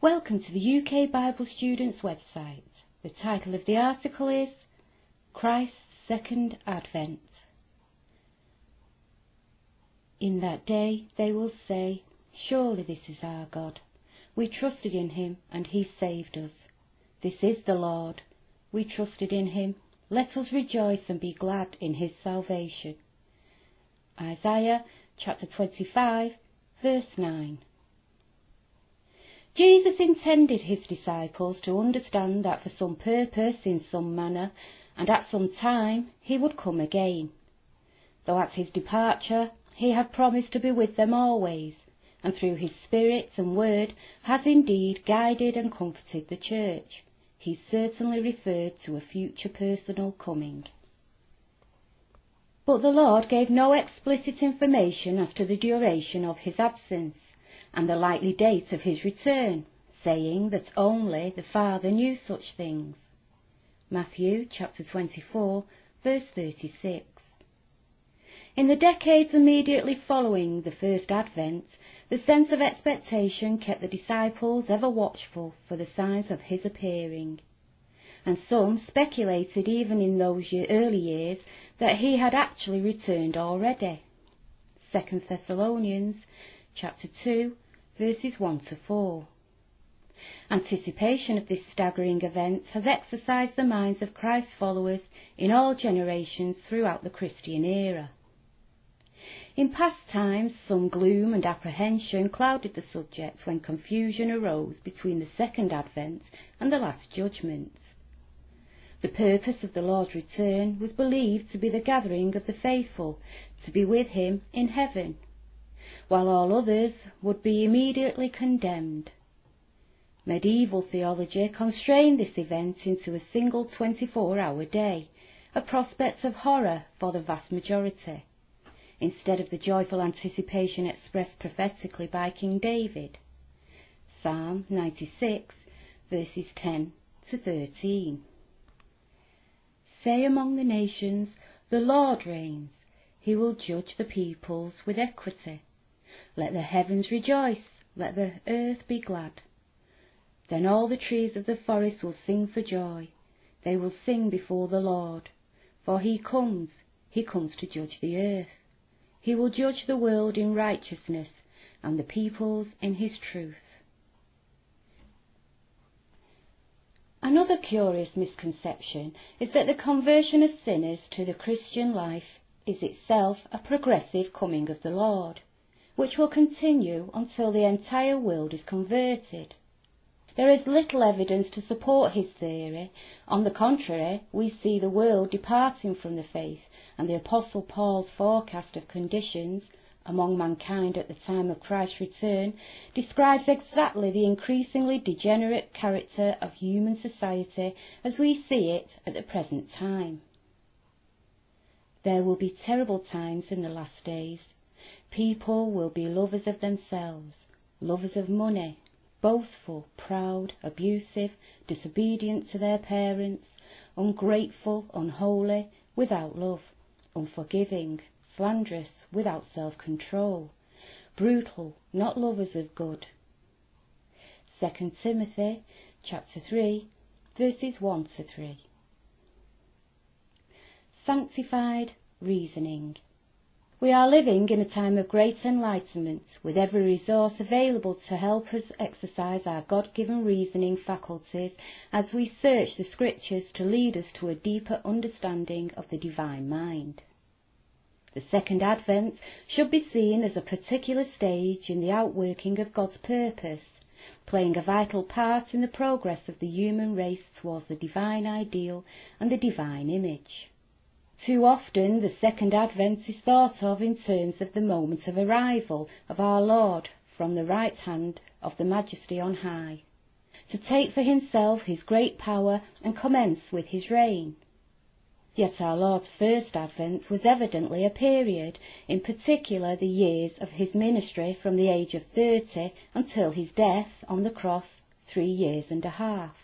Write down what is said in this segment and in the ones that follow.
Welcome to the UK Bible Students website. The title of the article is Christ's Second Advent. In that day they will say, "Surely this is our God. We trusted in him and he saved us. This is the Lord. We trusted in him. Let us rejoice and be glad in his salvation." Isaiah chapter 25 verse 9. Jesus intended his disciples to understand that for some purpose, in some manner, and at some time, he would come again. Though at his departure, he had promised to be with them always, and through his Spirit and Word has indeed guided and comforted the Church. He certainly referred to a future personal coming. But the Lord gave no explicit information as to the duration of his absence and the likely date of his return, saying that only the Father knew such things. Matthew chapter 24 verse 36. In the decades immediately following the first advent, the sense of expectation kept the disciples ever watchful for the signs of his appearing, and some speculated even in those early years that he had actually returned already. 2 Thessalonians chapter 2 verses 1 to 4. Anticipation of this staggering event has exercised the minds of Christ's followers in all generations throughout the Christian era. In past times, some gloom and apprehension clouded the subject when confusion arose between the second advent and the last judgment. The purpose of the Lord's return was believed to be the gathering of the faithful to be with him in heaven, while all others would be immediately condemned. Medieval theology constrained this event into a single 24-hour day, a prospect of horror for the vast majority, instead of the joyful anticipation expressed prophetically by King David. Psalm 96, verses 10 to 13. Say among the nations, "The Lord reigns. He will judge the peoples with equity. Let the heavens rejoice, let the earth be glad. Then all the trees of the forest will sing for joy. They will sing before the Lord. For he comes to judge the earth. He will judge the world in righteousness, and the peoples in his truth." Another curious misconception is that the conversion of sinners to the Christian life is itself a progressive coming of the Lord, which will continue until the entire world is converted. There is little evidence to support his theory. On the contrary, we see the world departing from the faith, and the Apostle Paul's forecast of conditions among mankind at the time of Christ's return describes exactly the increasingly degenerate character of human society as we see it at the present time. There will be terrible times in the last days. People will be lovers of themselves, lovers of money, boastful, proud, abusive, disobedient to their parents, ungrateful, unholy, without love, unforgiving, slanderous, without self-control, brutal, not lovers of good. 2 Timothy chapter 3, verses 1 to 3. Sanctified reasoning. We are living in a time of great enlightenment, with every resource available to help us exercise our God-given reasoning faculties as we search the Scriptures to lead us to a deeper understanding of the divine mind. The second advent should be seen as a particular stage in the outworking of God's purpose, playing a vital part in the progress of the human race towards the divine ideal and the divine image. Too often the second advent is thought of in terms of the moment of arrival of our Lord from the right hand of the Majesty on high, to take for himself his great power and commence with his reign. Yet our Lord's first advent was evidently a period, in particular the years of his ministry from the age of 30 until his death on the cross, 3 years and a half.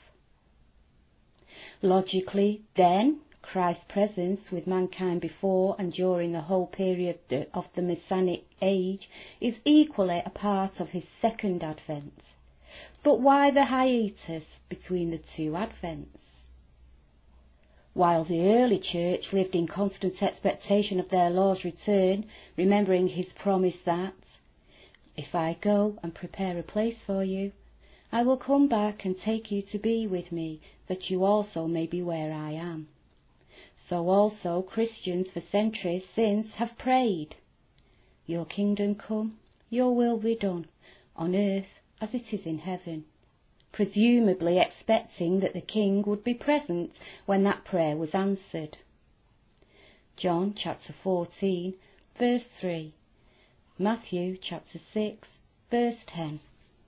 Logically, then, Christ's presence with mankind before and during the whole period of the Messianic age is equally a part of his second advent, But why the hiatus between the two Advents? While the early church lived in constant expectation of their Lord's return, remembering his promise that, "If I go and prepare a place for you, I will come back and take you to be with me, that you also may be where I am," so also Christians for centuries since have prayed, "Your kingdom come, your will be done, on earth as it is in heaven," presumably expecting that the King would be present when that prayer was answered. John chapter 14, verse 3. Matthew chapter 6, verse 10.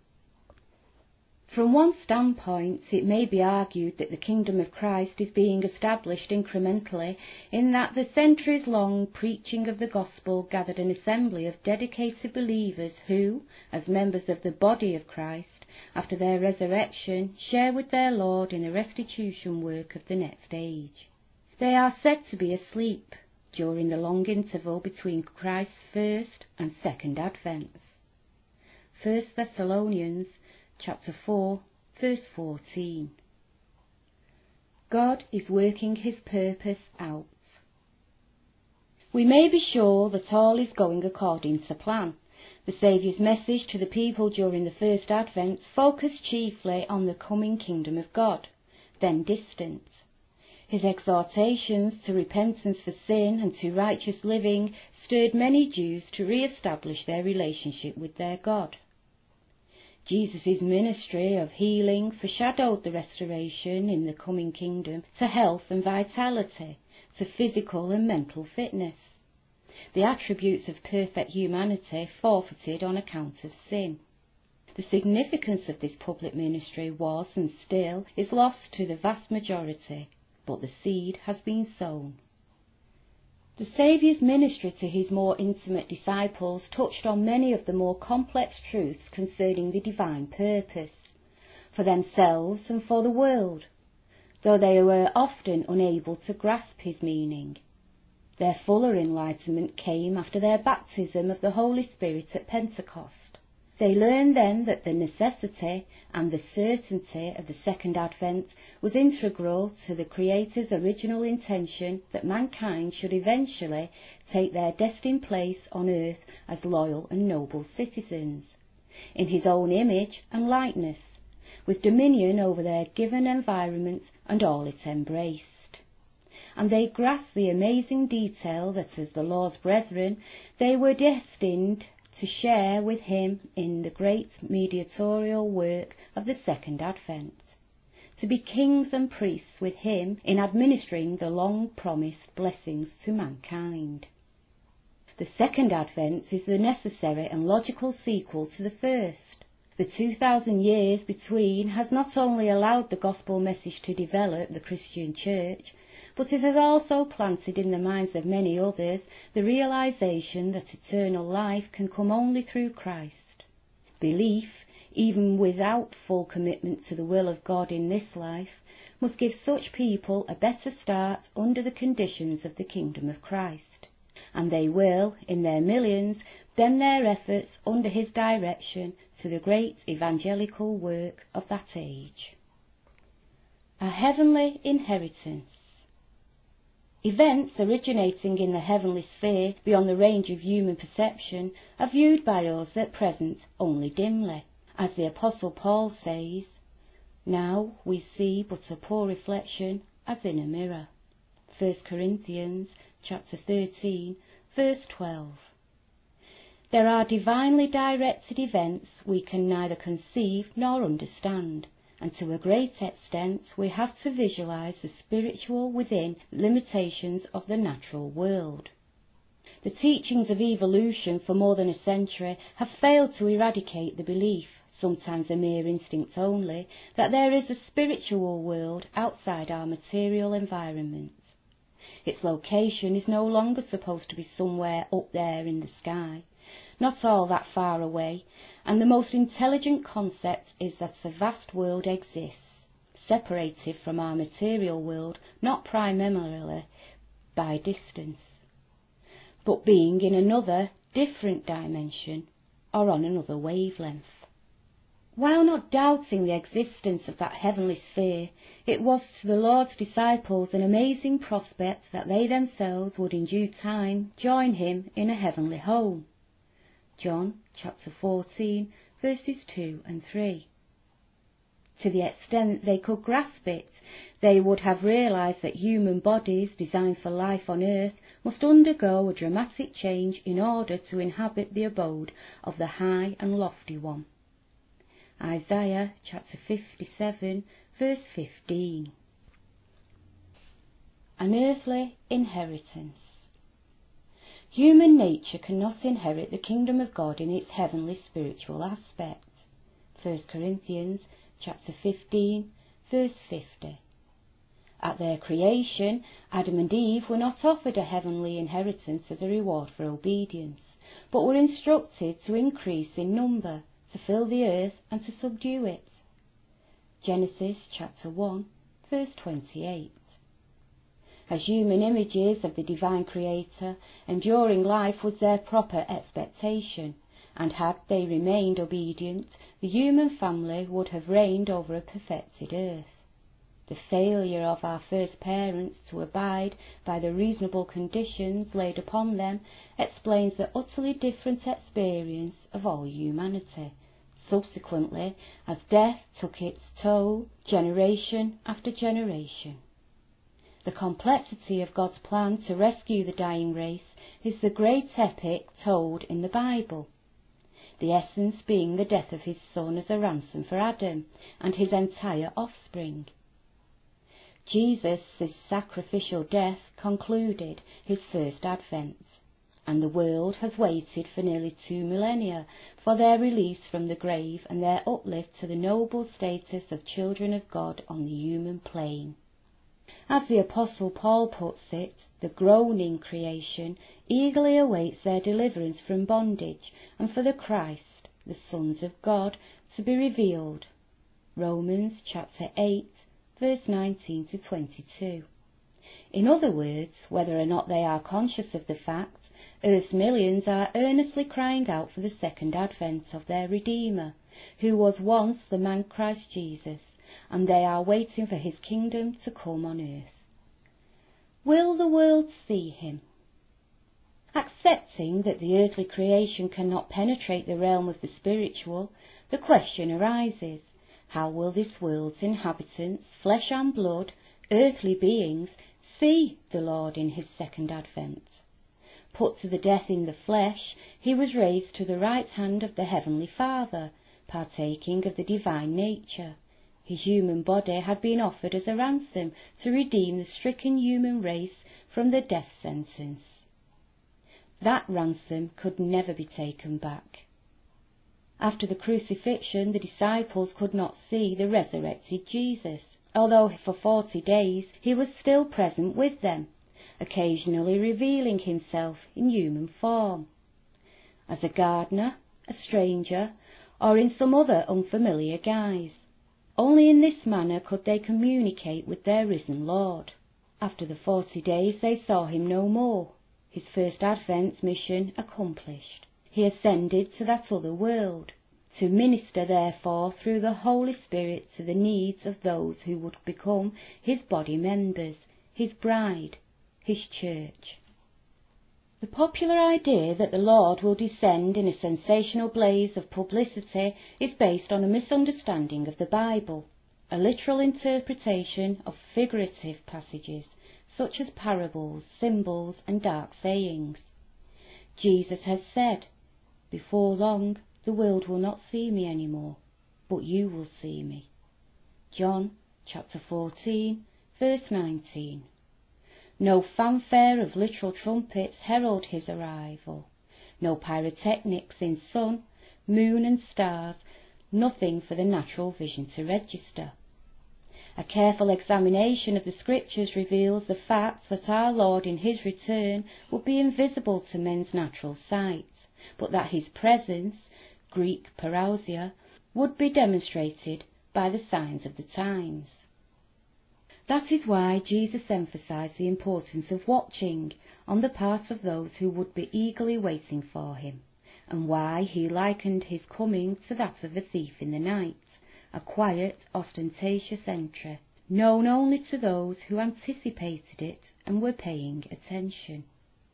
From one standpoint, it may be argued that the kingdom of Christ is being established incrementally in that the centuries-long preaching of the gospel gathered an assembly of dedicated believers who, as members of the body of Christ, after their resurrection, share with their Lord in the restitution work of the next age. They are said to be asleep during the long interval between Christ's first and second advents. 1 Thessalonians chapter 4, verse 14. God is working his purpose out. We may be sure that all is going according to plan. The Saviour's message to the people during the first advent focused chiefly on the coming kingdom of God, then distant. His exhortations to repentance for sin and to righteous living stirred many Jews to re-establish their relationship with their God. Jesus' ministry of healing foreshadowed the restoration in the coming kingdom to health and vitality, to physical and mental fitness, the attributes of perfect humanity forfeited on account of sin. The significance of this public ministry was, and still is, lost to the vast majority, but the seed has been sown. The Saviour's ministry to his more intimate disciples touched on many of the more complex truths concerning the divine purpose, for themselves and for the world, though they were often unable to grasp his meaning. Their fuller enlightenment came after their baptism of the Holy Spirit at Pentecost. They learned then that the necessity and the certainty of the second advent was integral to the Creator's original intention that mankind should eventually take their destined place on earth as loyal and noble citizens, in his own image and likeness, with dominion over their given environment and all it embraced. And they grasped the amazing detail that as the Lord's brethren they were destined to share with him in the great mediatorial work of the second advent, to be kings and priests with him in administering the long-promised blessings to mankind. The second advent is the necessary and logical sequel to the first. The 2,000 years between has not only allowed the gospel message to develop the Christian church, but it has also planted in the minds of many others the realization that eternal life can come only through Christ. Belief, even without full commitment to the will of God in this life, must give such people a better start under the conditions of the kingdom of Christ, and they will, in their millions, bend their efforts under his direction to the great evangelical work of that age. A heavenly inheritance. Events originating in the heavenly sphere beyond the range of human perception are viewed by us at present only dimly. As the Apostle Paul says, "Now we see but a poor reflection as in a mirror." 1 Corinthians chapter 13, verse 12. There are divinely directed events we can neither conceive nor understand, and to a great extent we have to visualize the spiritual within limitations of the natural world. The teachings of evolution for more than a century have failed to eradicate the belief, sometimes a mere instinct only, that there is a spiritual world outside our material environment. Its location is no longer supposed to be somewhere up there in the sky, not all that far away, and the most intelligent concept is that a vast world exists, separated from our material world not primarily by distance, but being in another, different dimension, or on another wavelength. While not doubting the existence of that heavenly sphere, it was to the Lord's disciples an amazing prospect that they themselves would in due time join him in a heavenly home. John chapter 14, verses 2 and 3. To the extent they could grasp it, they would have realized that human bodies designed for life on earth must undergo a dramatic change in order to inhabit the abode of the high and lofty one. Isaiah chapter 57, verse 15. An earthly inheritance. Human nature cannot inherit the kingdom of God in its heavenly spiritual aspect. 1 Corinthians chapter 15, verse 50. At their creation, Adam and Eve were not offered a heavenly inheritance as a reward for obedience, but were instructed to increase in number, to fill the earth and to subdue it. Genesis chapter 1, verse 28. As human images of the divine Creator, enduring life was their proper expectation, and had they remained obedient, the human family would have reigned over a perfected earth. The failure of our first parents to abide by the reasonable conditions laid upon them explains the utterly different experience of all humanity. Subsequently, as death took its toll, generation after generation. The complexity of God's plan to rescue the dying race is the great epic told in the Bible, the essence being the death of his Son as a ransom for Adam and his entire offspring. Jesus' sacrificial death concluded his first advent, and the world has waited for nearly 2 millennia for their release from the grave and their uplift to the noble status of children of God on the human plane. As the Apostle Paul puts it, the groaning creation eagerly awaits their deliverance from bondage and for the Christ, the sons of God, to be revealed. Romans chapter 8, verse 19 to 22. In other words, whether or not they are conscious of the fact, Earth's millions are earnestly crying out for the second advent of their Redeemer, who was once the man Christ Jesus, and they are waiting for his kingdom to come on earth. Will the world see him? Accepting that the earthly creation cannot penetrate the realm of the spiritual, the question arises, how will this world's inhabitants, flesh and blood, earthly beings, see the Lord in his second advent? Put to the death in the flesh, he was raised to the right hand of the Heavenly Father, partaking of the divine nature. His human body had been offered as a ransom to redeem the stricken human race from the death sentence. That ransom could never be taken back. After the crucifixion, the disciples could not see the resurrected Jesus, although for 40 days he was still present with them, occasionally revealing himself in human form, as a gardener, a stranger, or in some other unfamiliar guise. Only in this manner could they communicate with their risen Lord. After the 40 days they saw him no more, his first advent mission accomplished. He ascended to that other world, to minister therefore through the Holy Spirit to the needs of those who would become his body members, his bride, his church. The popular idea that the Lord will descend in a sensational blaze of publicity is based on a misunderstanding of the Bible, a literal interpretation of figurative passages such as parables, symbols, and dark sayings. Jesus has said, "Before long the world will not see me anymore, but you will see me." John chapter 14, verse 19. No fanfare of literal trumpets herald his arrival, no pyrotechnics in sun, moon and stars, nothing for the natural vision to register. A careful examination of the Scriptures reveals the fact that our Lord in his return would be invisible to men's natural sight, but that his presence, Greek parousia, would be demonstrated by the signs of the times. That is why Jesus emphasized the importance of watching on the part of those who would be eagerly waiting for him, and why he likened his coming to that of a thief in the night, a quiet, ostentatious entry, known only to those who anticipated it and were paying attention.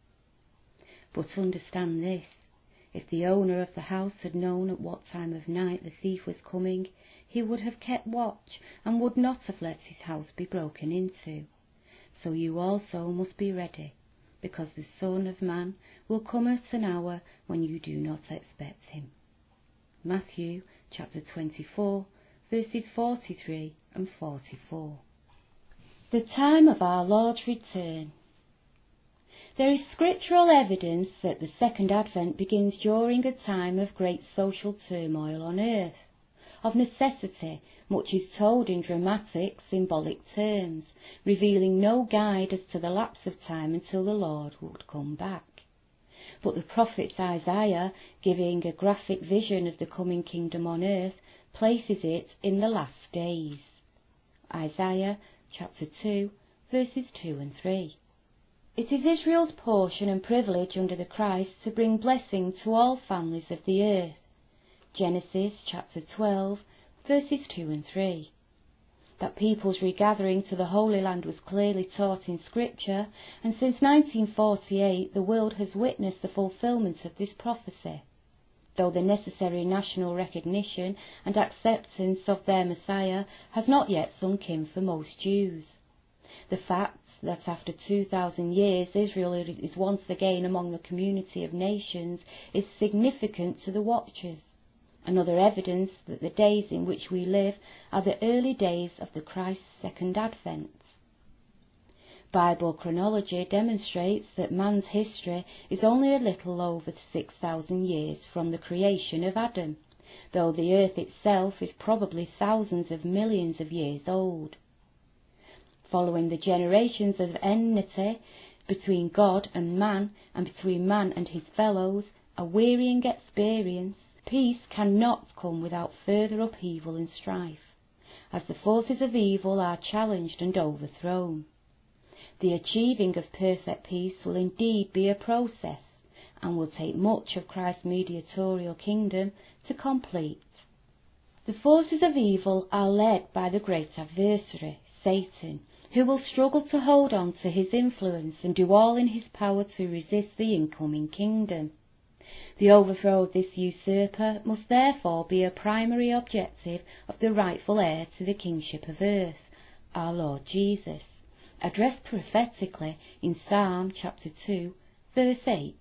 But understand this, if the owner of the house had known at what time of night the thief was coming, he would have kept watch and would not have let his house be broken into. So you also must be ready, because the Son of Man will come at an hour when you do not expect him. Matthew chapter 24, verses 43 and 44. The time of our Lord's return. There is scriptural evidence that the second advent begins during a time of great social turmoil on earth. Of necessity, much is told in dramatic, symbolic terms, revealing no guide as to the lapse of time until the Lord would come back. But the prophet Isaiah, giving a graphic vision of the coming kingdom on earth, places it in the last days. Isaiah chapter 2, verses 2 and 3. It is Israel's portion and privilege under the Christ to bring blessing to all families of the earth. Genesis chapter 12, verses 2 and 3. That people's regathering to the Holy Land was clearly taught in Scripture, and since 1948 the world has witnessed the fulfilment of this prophecy, though the necessary national recognition and acceptance of their Messiah has not yet sunk in for most Jews. The fact that after 2,000 years Israel is once again among the community of nations is significant to the watchers. Another evidence that the days in which we live are the early days of the Christ's second advent. Bible chronology demonstrates that man's history is only a little over 6,000 years from the creation of Adam, though the earth itself is probably thousands of millions of years old. Following the generations of enmity between God and between man and his fellows, a wearying experience, peace cannot come without further upheaval and strife, as the forces of evil are challenged and overthrown. The achieving of perfect peace will indeed be a process, and will take much of Christ's mediatorial kingdom to complete. The forces of evil are led by the great adversary, Satan, who will struggle to hold on to his influence and do all in his power to resist the incoming kingdom. The overthrow of this usurper must therefore be a primary objective of the rightful heir to the kingship of earth, our Lord Jesus, addressed prophetically in Psalm chapter 2, verse 8.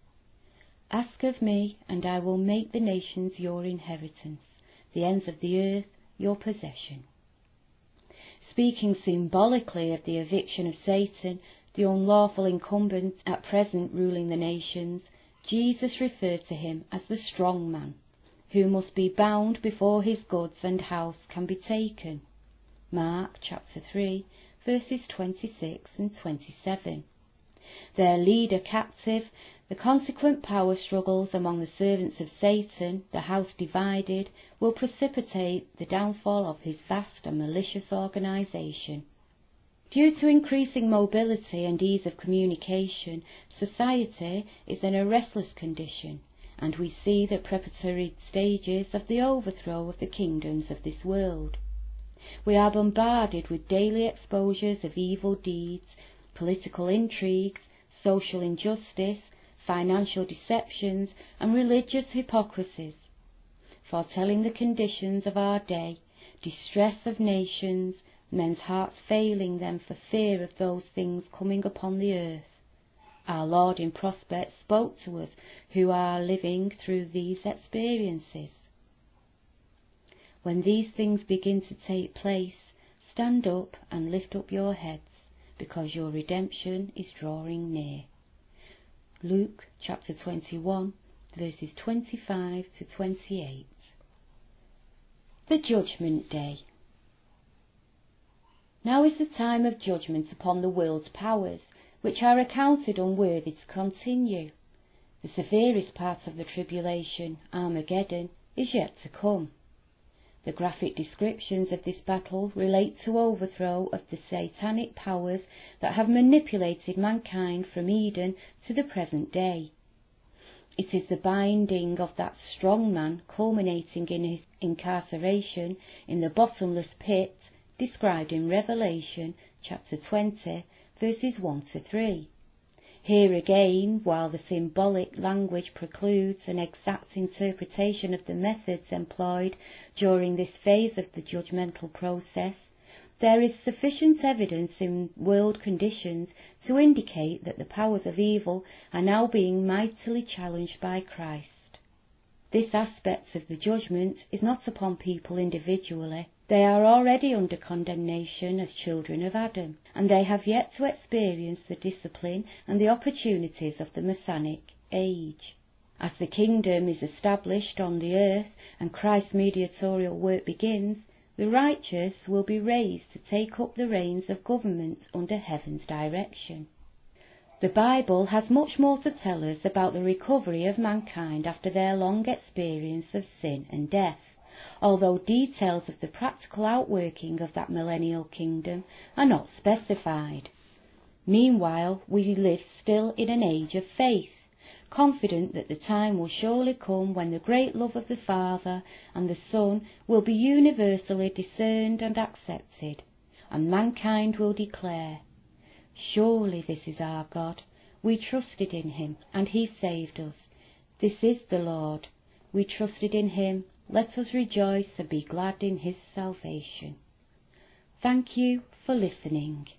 Ask of me, and I will make the nations your inheritance, the ends of the earth your possession. Speaking symbolically of the eviction of Satan, the unlawful incumbent at present ruling the nations, Jesus referred to him as the strong man, who must be bound before his goods and house can be taken. Mark chapter 3, verses 26 and 27. Their leader captive, the consequent power struggles among the servants of Satan, the house divided, will precipitate the downfall of his vast and malicious organisation. Due to increasing mobility and ease of communication, society is in a restless condition, and we see the preparatory stages of the overthrow of the kingdoms of this world. We are bombarded with daily exposures of evil deeds, political intrigues, social injustice, financial deceptions, and religious hypocrisies, foretelling the conditions of our day, distress of nations, men's hearts failing them for fear of those things coming upon the earth. Our Lord in prospect spoke to us who are living through these experiences. When these things begin to take place, stand up and lift up your heads, because your redemption is drawing near. Luke chapter 21, verses 25 to 28. The Judgment Day. Now is the time of judgment upon the world's powers, which are accounted unworthy to continue. The severest part of the tribulation, Armageddon, is yet to come. The graphic descriptions of this battle relate to overthrow of the satanic powers that have manipulated mankind from Eden to the present day. It is the binding of that strong man culminating in his incarceration in the bottomless pit described in Revelation chapter 20 verses 1 to 3. Here again, while the symbolic language precludes an exact interpretation of the methods employed during this phase of the judgmental process, there is sufficient evidence in world conditions to indicate that the powers of evil are now being mightily challenged by Christ. This aspect of the judgment is not upon people individually. They are already under condemnation as children of Adam, and they have yet to experience the discipline and the opportunities of the Messianic age. As the kingdom is established on the earth and Christ's mediatorial work begins, the righteous will be raised to take up the reins of government under heaven's direction. The Bible has much more to tell us about the recovery of mankind after their long experience of sin and death, although details of the practical outworking of that millennial kingdom are not specified. Meanwhile, we live still in an age of faith, confident that the time will surely come when the great love of the Father and the Son will be universally discerned and accepted, and mankind will declare, "Surely this is our God. We trusted in him, and he saved us. This is the Lord. We trusted in him. Let us rejoice and be glad in his salvation." Thank you for listening.